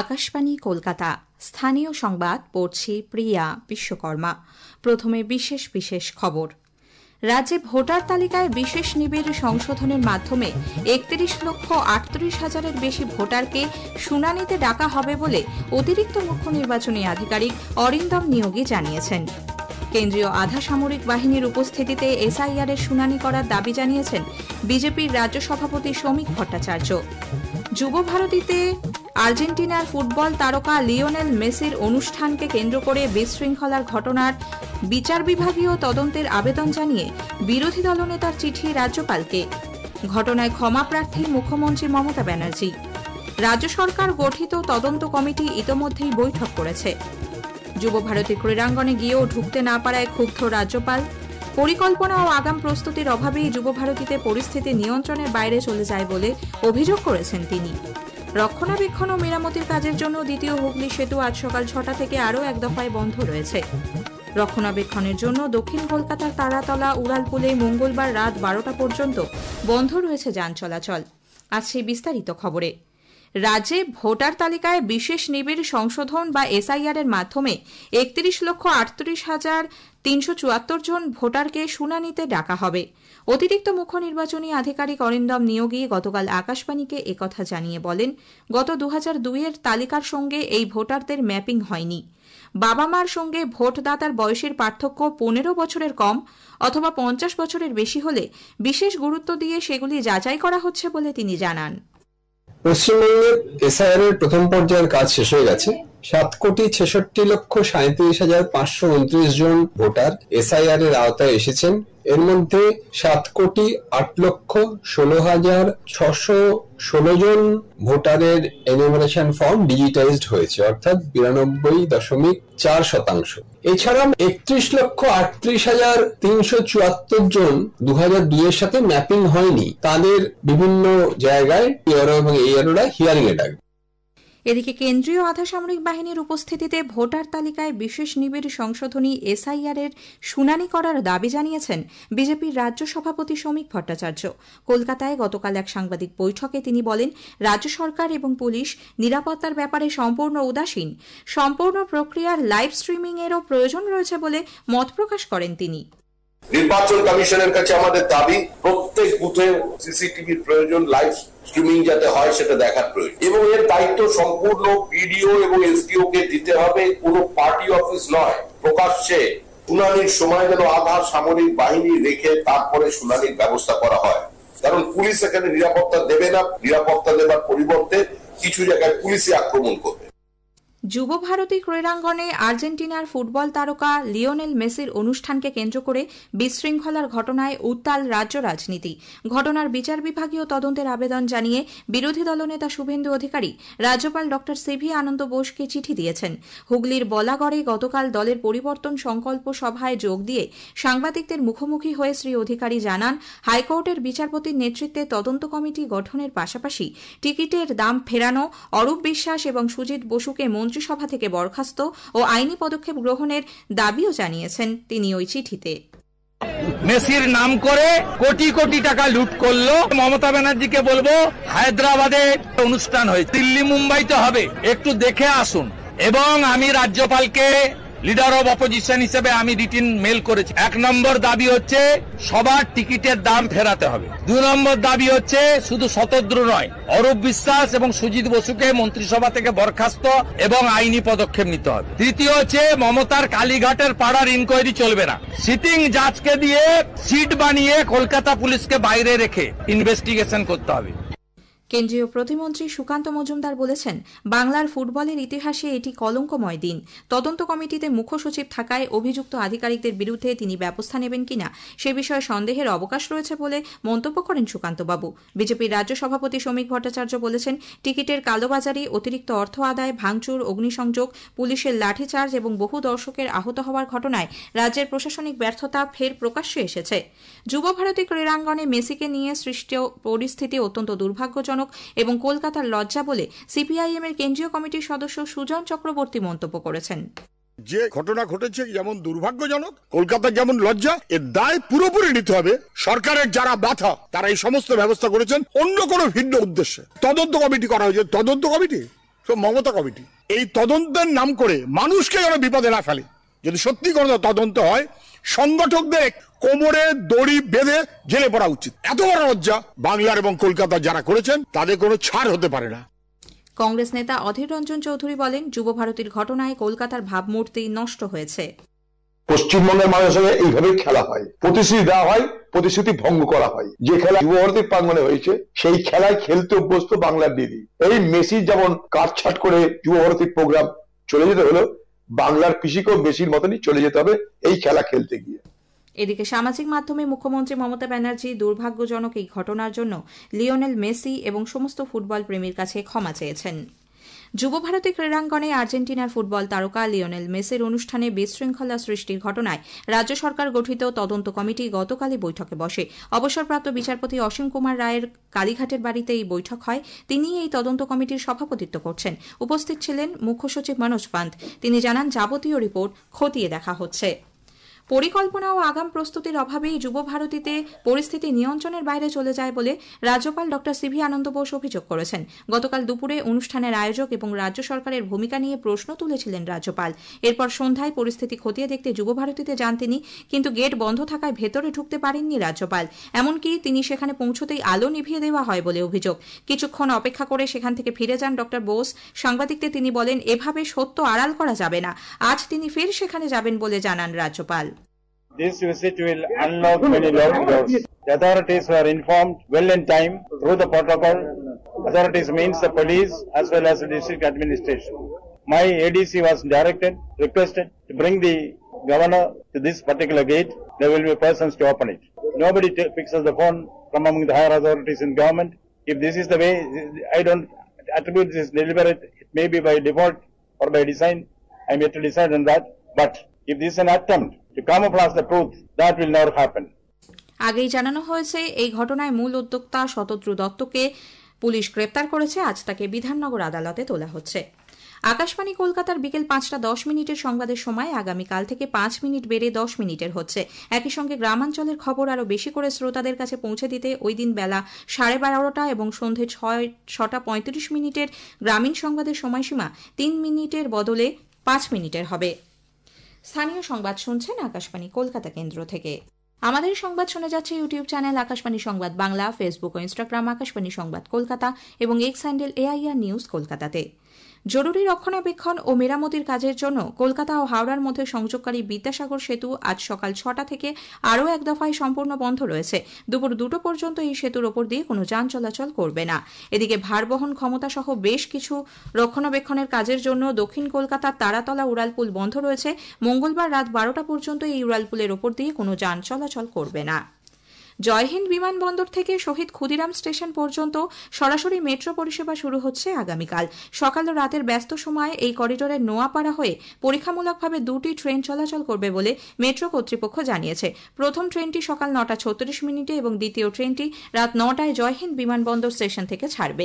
আকাশবাণী কলকাতা। স্থানীয় সংবাদ পড়ছি প্রিয়া বিশ্বকর্মা। প্রথমে বিশেষ বিশেষ খবর। রাজ্যে ভোটার তালিকায় বিশেষ নিবিড় সংশোধনের মাধ্যমে 31,38,000-এর বেশি ভোটারকে শুনানিতে ডাকা হবে বলে অতিরিক্ত মুখ্য নির্বাচনী আধিকারিক অরিন্দম নিয়োগী জানিয়েছেন। কেন্দ্রীয় আধা সামরিক বাহিনীর উপস্থিতিতে এসআইআর এর শুনানি করার দাবি জানিয়েছেন বিজেপির রাজ্য সভাপতি শ্রমিক ভট্টাচার্য। যুব ভারতীতে আর্জেন্টিনার ফুটবল তারকা লিওনেল মেসির অনুষ্ঠানকে কেন্দ্র করে বিশৃঙ্খলার ঘটনার বিচার বিভাগীয় তদন্তের আবেদন জানিয়ে বিরোধী দলনেতার চিঠি রাজ্যপালকে। ঘটনায় ক্ষমা প্রার্থী মুখ্যমন্ত্রী মমতা ব্যানার্জি। রাজ্য সরকার গঠিত তদন্ত কমিটি ইতোমধ্যেই বৈঠক করেছে। যুব ভারতী ক্রীড়াঙ্গনে গিয়েও ঢুকতে না পারায় ক্ষুব্ধ রাজ্যপাল। পরিকল্পনা ও আগাম প্রস্তুতির অভাবেই যুব ভারতীতে পরিস্থিতি নিয়ন্ত্রণের বাইরে চলে যায় বলে অভিযোগ করেছেন তিনি। রক্ষণাবেক্ষণ ও মেরামতির কাজের জন্য দ্বিতীয় হুগলি সেতু আজ সকাল 6টা থেকে আরও এক দফায় বন্ধ রয়েছে। রক্ষণাবেক্ষণের জন্য দক্ষিণ কলকাতার তারাতলা উড়ালপুলে মঙ্গলবার রাত 12টা পর্যন্ত বন্ধ রয়েছে যান চলাচল। আজ সেই বিস্তারিত খবরে। রাজ্যে ভোটার তালিকায় বিশেষ নিবিড় সংশোধন বা এসআইআর এর মাধ্যমে 31,38,374 জন ভোটারকে শুনানিতে ডাকা হবে। অতিরিক্ত মুখ্য নির্বাচনী আধিকারিক অরিন্দম নিয়োগী গতকাল আকাশবাণীকে একথা জানিয়ে বলেন, গত 2002-এর তালিকার সঙ্গে এই ভোটারদের ম্যাপিং হয়নি। বাবা মার সঙ্গে ভোটদাতার বয়সের পার্থক্য 15 বছরের কম অথবা 50 বছরের বেশি হলে বিশেষ গুরুত্ব দিয়ে সেগুলি যাচাই করা হচ্ছে বলে তিনি জানান। পশ্চিমবঙ্গের এসআইআর এর প্রথম পর্যায়ের কাজ শেষ হয়ে গেছে। 7,66,37,529 জন ভোটার এসআইআর এর আওতায় এসেছেন। এর মধ্যে 7,08,16,616 জন ভোটারের এনুমারেশন ফর্ম ডিজিটাইজড হয়েছে, অর্থাৎ 92.4%। এছাড়া 31,38,374 জন 2002-এর সাথে ম্যাপিং হয়নি, তাদের বিভিন্ন জায়গায় পিআরও এবং এআরওরা হিয়ারিং এ ডাকবে। এদিকে কেন্দ্রীয় আধা সামরিক বাহিনীর উপস্থিতিতে ভোটার তালিকায় বিশেষ নিবিড় সংশোধনী এসআইআর এর শুনানি করার দাবি জানিয়েছেন বিজেপির রাজ্য সভাপতি শ্রমিক ভট্টাচার্য। কলকাতায় গতকাল এক সাংবাদিক বৈঠকে তিনি বলেন, রাজ্য সরকার এবং পুলিশ নিরাপত্তার ব্যাপারে সম্পূর্ণ উদাসীন। সম্পূর্ণ প্রক্রিয়ার লাইভ স্ট্রিমিং এরও প্রয়োজন রয়েছে বলে মত প্রকাশ করেন তিনি। নির্বাচন কমিশনের কাছে আমাদের দাবি, প্রত্যেক বুথে সিসিটিভির প্রয়োজন, লাইভ স্ট্রিমিং যাতে হয় সেটা দেখার প্রয়োজন, এবং এর দায়িত্ব সম্পূর্ণ বিডিও এবং এসডিও কে দিতে হবে। কোনো পার্টি অফিস নয়। প্রকাশ্যে শুনানির সময় যেন আধা সামরিক বাহিনী রেখে তারপরে শুনানির ব্যবস্থা করা হয়, কারণ পুলিশ এখানে নিরাপত্তা দেবে না। নিরাপত্তা দেবার পরিবর্তে কিছু জায়গায় পুলিশে আক্রমণ করবে। যুব ভারতী ক্রীড়াঙ্গনে আর্জেন্টিনার ফুটবল তারকা লিওনেল মেসির অনুষ্ঠানকে কেন্দ্র করে বিশৃঙ্খলার ঘটনায় উত্তাল রাজ্য রাজনীতি। ঘটনার বিচার বিভাগীয় তদন্তের আবেদন জানিয়ে বিরোধী দলনেতা শুভেন্দু অধিকারী রাজ্যপাল ড সিভি আনন্দ বোসকে চিঠি দিয়েছেন। হুগলির বলাগড়ে গতকাল দলের পরিবর্তন সংকল্প সভায় যোগ দিয়ে সাংবাদিকদের মুখোমুখি হয়ে শ্রী অধিকারী জানান, হাইকোর্টের বিচারপতির নেতৃত্বে তদন্ত কমিটি গঠনের পাশাপাশি টিকিটের দাম ফেরানো, অরূপ বিশ্বাস এবং সুজিত বসুকে মন্ত্রিসভা থেকে বরখাস্ত ও আইনি পদক্ষেপ গ্রহণের দাবিও জানিয়েছেন তিনি ওই চিঠিতে। মেসির নাম করে কোটি কোটি টাকা লুট করলো। মমতা ব্যানার্জিকে বলবো, হায়দ্রাবাদে অনুষ্ঠান হয়েছে, দিল্লি মুম্বাইতে হবে, একটু দেখে আসুন। এবং আমি রাজ্যপালকে লিডার অব অপোজিশন হিসেবে আমি রিটিন মেল করেছি। 1 নম্বর দাবি হচ্ছে সবার টিকিটের দাম ফেরাতে হবে। 2 নম্বর দাবি হচ্ছে শুধু শতদ্র নয়, অরূপ বিশ্বাস এবং সুজিত বসুকে মন্ত্রিসভা থেকে বরখাস্ত এবং আইনি পদক্ষেপ নিতে হবে। তৃতীয় হচ্ছে মমতার কালীঘাটের পাড়ার ইনকোয়ারি চলবে না। সিটিং জাজকে দিয়ে সিট বানিয়ে কলকাতা পুলিশকে বাইরে রেখে ইনভেস্টিগেশন করতে হবে। কেন্দ্রীয় প্রতিমন্ত্রী সুকান্ত মজুমদার বলেছেন, বাংলার ফুটবলের ইতিহাসে এটি কলঙ্কময় দিন। তদন্ত কমিটিতে মুখ্য সচিব থাকায় অভিযুক্ত আধিকারিকদের বিরুদ্ধে তিনি ব্যবস্থা নেবেন কিনা সে বিষয়ে সন্দেহের অবকাশ রয়েছে বলে মন্তব্য করেন সুকান্তবাবু। বিজেপির রাজ্য সভাপতি শ্রমিক ভট্টাচার্য বলেছেন, টিকিটের কালোবাজারি, অতিরিক্ত অর্থ আদায়, ভাঙচুর, অগ্নিসংযোগ, পুলিশের লাঠিচার্জ এবং বহু দর্শকের আহত হওয়ার ঘটনায় রাজ্যের প্রশাসনিক ব্যর্থতা ফের প্রকাশ্যে এসেছে। যুব ভারতী ক্রীড়াঙ্গনে মেসিকে নিয়ে সৃষ্ট পরিস্থিতি অত্যন্ত দুর্ভাগ্যজনক এবং কলকাতার লজ্জা বলে সিপিআইএম এর কেন্দ্রীয় কমিটির সদস্য সুজন চক্রবর্তী মন্তব্য করেছেন। যে ঘটনা ঘটেছে যেমন দুর্ভাগ্যজনক, কলকাতার যেমন লজ্জা, এর দায় পুরোপুরি নিতে হবে সরকারের যারা ব্যথা তারা এই সমস্ত ব্যবস্থা করেছেন অন্য কোনো ভিন্ন উদ্দেশ্যে। তদন্ত কমিটি করা হয়েছে, তদন্ত কমিটি তো মমতা কমিটি এই তদন্তের নাম করে মানুষকে যেন বিপদে না ফেলে। যদি সত্যি কোনো তদন্ত হয়, সংগঠকদের কোমরে দড়ি বেঁধে জেলে পড়া উচিত। এত বড় লজ্জা বাংলার এবং কলকাতার যারা করেছেন তাদের কোনো ছাড় হতে পারে না। কংগ্রেস নেতা অধীর রঞ্জন চৌধুরী বলেন, যুব ভারতীর ঘটনায় কলকাতার ভাবমূর্তি নষ্ট হয়েছে। পশ্চিমবঙ্গের মানুষের সঙ্গে এইভাবেই খেলা হয়, প্রতিশ্রুতি দেওয়া হয়, প্রতিশ্রুতি ভঙ্গ করা হয়। যে খেলা যুব ভারতীর প্রাঙ্গনে হয়েছে সেই খেলায় খেলতে অভ্যস্ত বাংলার দিদি। এই মেসি যেমন কাটছাট করে যুব ভারতীর প্রোগ্রাম চলে যেতে হলো, বাংলার কৃষিকেও মেসির মতনই চলে যেতে হবে এই খেলা খেলতে গিয়ে। এদিকে সামাজিক মাধ্যমে মুখ্যমন্ত্রী মমতা ব্যানার্জি দুর্ভাগ্যজনক এই ঘটনার জন্য লিওনেল মেসি এবং সমস্ত ফুটবল প্রেমীর কাছে ক্ষমা চেয়েছেন। যুবভারতী ক্রীড়াঙ্গনে আর্জেন্টিনার ফুটবল তারকা লিওনেল মেসির অনুষ্ঠানে বিশৃঙ্খলা সৃষ্টির ঘটনায় রাজ্য সরকার গঠিত তদন্ত কমিটি গতকালই বৈঠকে বসে। অবসরপ্রাপ্ত বিচারপতি অসীম কুমার রায়ের কালীঘাটের বাড়িতে এই বৈঠক হয়। তিনি এই তদন্ত কমিটির সভাপতিত্ব করছেন। উপস্থিত ছিলেন মুখ্য সচিব মনোজ পান্ত। তিনি জানান, যাবতীয় রিপোর্ট খতিয়ে দেখা হচ্ছে। পরিকল্পনা ও আগাম প্রস্তুতির অভাবেই যুব ভারতীতে পরিস্থিতি নিয়ন্ত্রণের বাইরে চলে যায় বলে রাজ্যপাল ড সিভি আনন্দ বোস অভিযোগ করেছেন। গতকাল দুপুরে অনুষ্ঠানের আয়োজক এবং রাজ্য সরকারের ভূমিকা নিয়ে প্রশ্ন তুলেছিলেন রাজ্যপাল। এরপর সন্ধ্যায় পরিস্থিতি খতিয়ে দেখতে যুব ভারতীতে যান তিনি, কিন্তু গেট বন্ধ থাকায় ভেতরে ঢুকতে পারেননি রাজ্যপাল। এমনকি তিনি সেখানে পৌঁছতেই আলো নিভিয়ে দেওয়া হয় বলে অভিযোগ। কিছুক্ষণ অপেক্ষা করে সেখান থেকে ফিরে যান ড বোস। সাংবাদিকদের তিনি বলেন, এভাবে সত্য আড়াল করা যাবে না। আজ তিনি ফের সেখানে যাবেন বলে জানান রাজ্যপাল। This visit will unlock many locked doors. The authorities were informed well in time through the protocol. Authorities means the police as well as the district administration. My ADC was requested to bring the governor to this particular gate. There will be persons to open it. Nobody picks up the phone from among the higher authorities in government. If this is the way, I don't attribute this deliberate. It may be by default or by design. I am yet to decide on that. But if this is an attempt to camouflage the truth, that will never happen. আগেই জানানো হয়েছে, এই ঘটনায় মূল উদ্যোক্তা Shatadru দত্তকে police গ্রেপ্তার করেছে। আজ তাকে বিধাননগর আদালতে তোলা হচ্ছে। আকাশবাণী কলকাতার বিকেল 5:10 সংবাদের সময় আগামীকাল থেকে 5 মিনিট বেড়ে 10 মিনিটের হচ্ছে। একই সঙ্গে গ্রামাঞ্চলের খবর আরও বেশি করে শ্রোতাদের কাছে পৌঁছে দিতে ওই দিন বেলা 12:30 এবং সন্ধে 6:35 গ্রামীণ সংবাদের সময়সীমা 3 মিনিটের বদলে 5 মিনিটের হবে। স্থানীয় সংবাদ শুনছেন আকাশবাণী কলকাতা কেন্দ্র থেকে। আমাদের সংবাদ শোনা যাচ্ছে ইউটিউব চ্যানেল আকাশবাণী সংবাদ বাংলা, ফেসবুক ও ইনস্টাগ্রাম আকাশবাণী সংবাদ কলকাতা এবং এক্স হ্যান্ডেল AIR নিউজ কলকাতাতে। জরুরি রক্ষণাবেক্ষণ ও মেরামতির কাজের জন্য কলকাতা ও হাওড়ার মধ্যে সংযোগকারী বিদ্যাসাগর সেতু আজ সকাল 6টা থেকে আরও এক দফায় সম্পূর্ণ বন্ধ রয়েছে। দুপুর 2টো পর্যন্ত এই সেতুর ওপর দিয়ে কোনো যান চলাচল করবে না। এদিকে ভারবহন ক্ষমতা সহ বেশ কিছু রক্ষণাবেক্ষণের কাজের জন্য দক্ষিণ কলকাতার তারাতলা উড়ালপুল বন্ধ রয়েছে। মঙ্গলবার রাত 12টা পর্যন্ত এই উড়ালপুলের ওপর দিয়ে কোনো যান চলাচল করবে না। জয়হিন্দ বিমানবন্দর থেকে শহীদ ক্ষুদিরাম স্টেশন পর্যন্ত সরাসরি মেট্রো পরিষেবা শুরু হচ্ছে আগামীকাল। সকাল ও রাতের ব্যস্ত সময়ে এই করিডোরের নোয়াপাড়া হয়ে পরীক্ষামূলকভাবে 2টি ট্রেন চলাচল করবে বলে মেট্রো কর্তৃপক্ষ জানিয়েছে। প্রথম ট্রেনটি সকাল 9:36 এবং দ্বিতীয় ট্রেনটি রাত 9টায় জয়হিন্দ বিমানবন্দর স্টেশন থেকে ছাড়বে।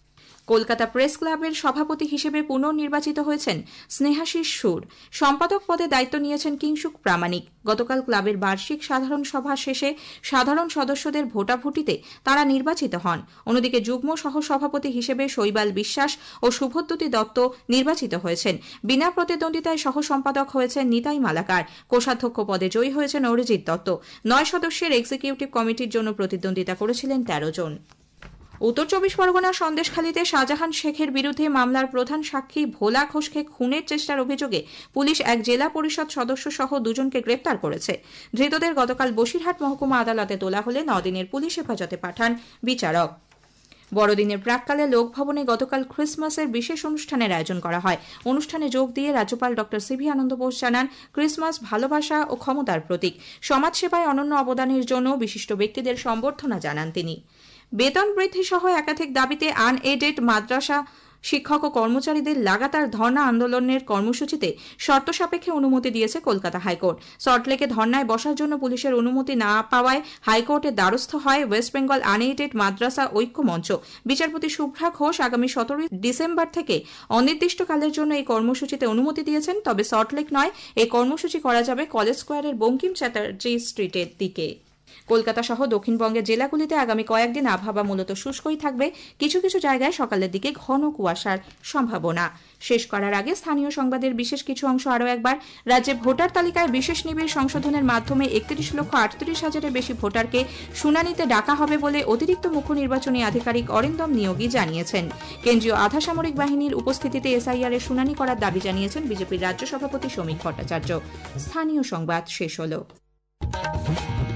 কলকাতা প্রেস ক্লাবের সভাপতি হিসেবে পুনর্নির্বাচিত হয়েছেন স্নেহাশিস সুর। সম্পাদক পদে দায়িত্ব নিয়েছেন কিংসুক প্রামাণিক। গতকাল ক্লাবের বার্ষিক সাধারণ সভা শেষে সাধারণ সদস্যদের ভোটাভুটিতে তাঁরা নির্বাচিত হন। অন্যদিকে যুগ্ম সহসভাপতি হিসেবে শৈবাল বিশ্বাস ও শুভদ্যুতি দত্ত নির্বাচিত হয়েছেন। বিনা প্রতিদ্বন্দ্বিতায় সহ সম্পাদক হয়েছেন নিতাই মালাকার। কোষাধ্যক্ষ পদে জয়ী হয়েছেন অরিজিৎ দত্ত। 9 সদস্যের এক্সিকিউটিভ কমিটির জন্য প্রতিদ্বন্দ্বিতা করেছিলেন 13 জন। উত্তর 24 পরগনার সন্দেশখালীতে শাহজাহান শেখের বিরুদ্ধে মামলার প্রধান সাক্ষী ভোলা ঘোষকে খুনের চেষ্টার অভিযোগে পুলিশ এক জেলা পরিষদ সদস্য সহ 2 জনকে গ্রেপ্তার করেছে। ধৃতদের গতকাল বসিরহাট মহকুমা আদালতে তোলা হলে 9 দিনের পুলিশ হেফাজতে পাঠান বিচারক। বড়দিনের প্রাক্কালে লোকভবনে গতকাল ক্রিসমাসের বিশেষ অনুষ্ঠানের আয়োজন করা হয়। অনুষ্ঠানে যোগ দিয়ে রাজ্যপাল ড সিভি আনন্দ বোস জানান, ক্রিসমাস ভালোবাসা ও ক্ষমতার প্রতীক। সমাজসেবায় অনন্য অবদানের জন্য বিশিষ্ট ব্যক্তিদের সম্বর্ধনা জানান তিনি। বেতন বৃদ্ধি সহ একাধিক দাবিতে আনএডেড মাদ্রাসা শিক্ষক ও কর্মচারীদের লাগাতার ধর্ণা আন্দোলনের কর্মসূচিতে শর্ত সাপেক্ষে অনুমতি দিয়েছে কলকাতা হাইকোর্ট। সল্টলেকে ধর্নায় বসার জন্য পুলিশের অনুমতি না পাওয়ায় হাইকোর্টের দ্বারস্থ হয় ওয়েস্ট বেঙ্গল আনএডেড মাদ্রাসা ঐক্য মঞ্চ। বিচারপতি শুভ্রা ঘোষ আগামী 17 ডিসেম্বর থেকে অনির্দিষ্টকালের জন্য এই কর্মসূচিতে অনুমতি দিয়েছেন। তবে সল্টলেক নয়, এই কর্মসূচি করা যাবে কলেজ স্কোয়ারের বঙ্কিম চ্যাটার্জি স্ট্রিটের দিকে। কলকাতা সহ দক্ষিণবঙ্গের জেলাগুলিতে আগামী কয়েকদিন আবহাওয়া মূলত শুষ্কই থাকবে, কিছু কিছু জায়গায় সকালের দিকে ঘন কুয়াশার সম্ভাবনা। শেষ করার আগে স্থানীয় সংবাদের বিশেষ কিছু অংশ আরও একবার। রাজ্যে ভোটার তালিকায় বিশেষ নিবিড় সংশোধনের মাধ্যমে 31,38,000-এর বেশি ভোটারকে শুনানিতে ডাকা হবে বলে অতিরিক্ত মুখ্য নির্বাচনী আধিকারিক অরিন্দম নিয়োগী জানিয়েছেন। কেন্দ্রীয় আধা সামরিক বাহিনীর উপস্থিতিতে এসআইআর এর শুনানি করার দাবি জানিয়েছেন বিজেপির রাজ্য সভাপতি সমীক ভট্টাচার্য। স্থানীয় সংবাদ শেষ হলো।